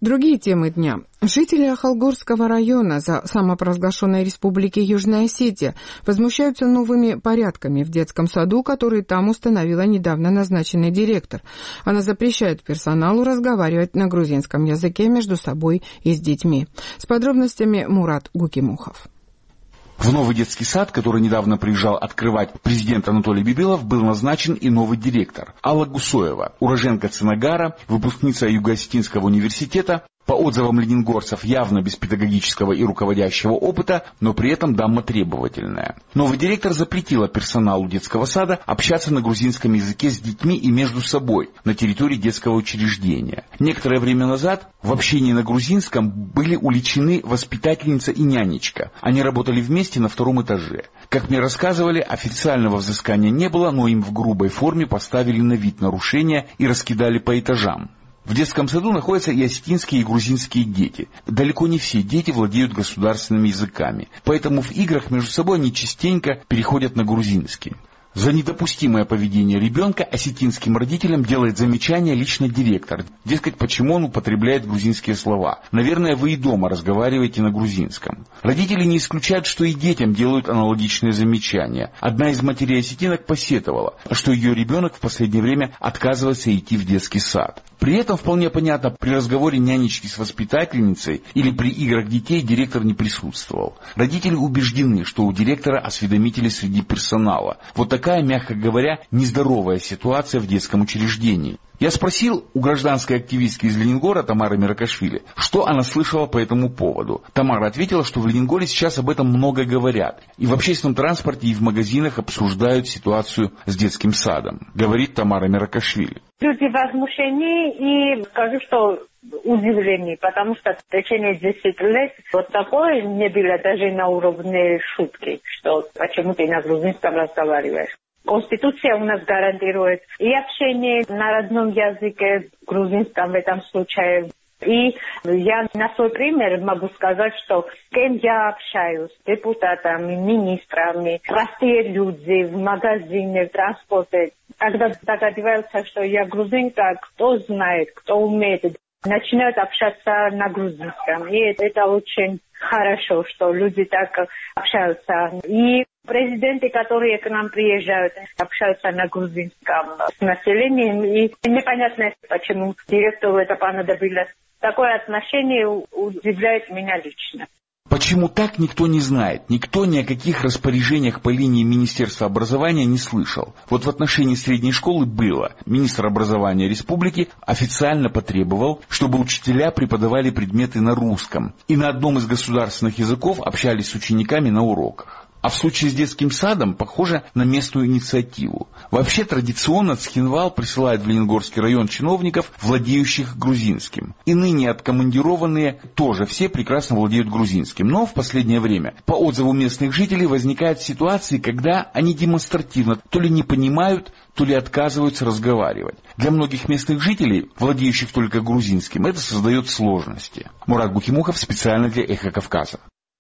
Другие темы дня. Жители Ахалгорского района самопровозглашенной республики Южная Осетия возмущаются новыми порядками в детском саду, который там установила недавно назначенный директор. Она запрещает персоналу разговаривать на грузинском языке между собой и с детьми. С подробностями Мурат Гукимухов. В новый детский сад, который недавно приезжал открывать президент Анатолий Бибилов, был назначен и новый директор Алла Гусоева, уроженка Цинагара, выпускница Юго-Осетинского университета, по отзывам ленингорцев, явно без педагогического и руководящего опыта, но при этом дама требовательная. Новый директор запретила персоналу детского сада общаться на грузинском языке с детьми и между собой на территории детского учреждения. Некоторое время назад в общении на грузинском были уличены воспитательница и нянечка. Они работали вместе на втором этаже. Как мне рассказывали, официального взыскания не было, но им в грубой форме поставили на вид нарушения и раскидали по этажам. В детском саду находятся и осетинские, и грузинские дети. Далеко не все дети владеют государственными языками, поэтому в играх между собой они частенько переходят на грузинский. За недопустимое поведение ребенка осетинским родителям делает замечание лично директор. Дескать, почему он употребляет грузинские слова. Наверное, вы и дома разговариваете на грузинском. Родители не исключают, что и детям делают аналогичные замечания. Одна из матерей осетинок посетовала, что ее ребенок в последнее время отказывается идти в детский сад. При этом вполне понятно, при разговоре нянечки с воспитательницей или при играх детей директор не присутствовал. Родители убеждены, что у директора осведомители среди персонала. Вот такая, мягко говоря, нездоровая ситуация в детском учреждении. Я спросил у гражданской активистки из Ленингора Тамары Миракашвили, что она слышала по этому поводу. Тамара ответила, что в Ленингоре сейчас об этом много говорят. И в общественном транспорте, и в магазинах обсуждают ситуацию с детским садом. Говорит Тамара Миракашвили. Люди возмущены и скажу, что удивлены, потому что в течение 10 лет вот такое не было даже на уровне шутки, что почему ты на грузинском разговариваешь. Конституция у нас гарантирует и общение на родном языке, грузинском в этом случае. И я на свой пример могу сказать, что с кем я общаюсь, с депутатами, министрами, простые люди в магазине, в транспорте. Когда догадываются, что я грузинка, кто знает, кто умеет, начинают общаться на грузинском. И это очень хорошо, что люди так общаются. И президенты, которые к нам приезжают, общаются на грузинском с населением. И непонятно, почему директору это понадобилось. Такое отношение удивляет меня лично. Почему так, никто не знает. Никто ни о каких распоряжениях по линии Министерства образования не слышал. Вот в отношении средней школы было. Министр образования республики официально потребовал, чтобы учителя преподавали предметы на русском. И на одном из государственных языков общались с учениками на уроках. А в случае с детским садом похоже на местную инициативу. Вообще традиционно Цхинвал присылает в Лениногорский район чиновников, владеющих грузинским. И ныне откомандированные тоже все прекрасно владеют грузинским. Но в последнее время, по отзыву местных жителей, возникают ситуации, когда они демонстративно то ли не понимают, то ли отказываются разговаривать. Для многих местных жителей, владеющих только грузинским, это создает сложности. Мурат Гукимухов специально для Эхо Кавказа.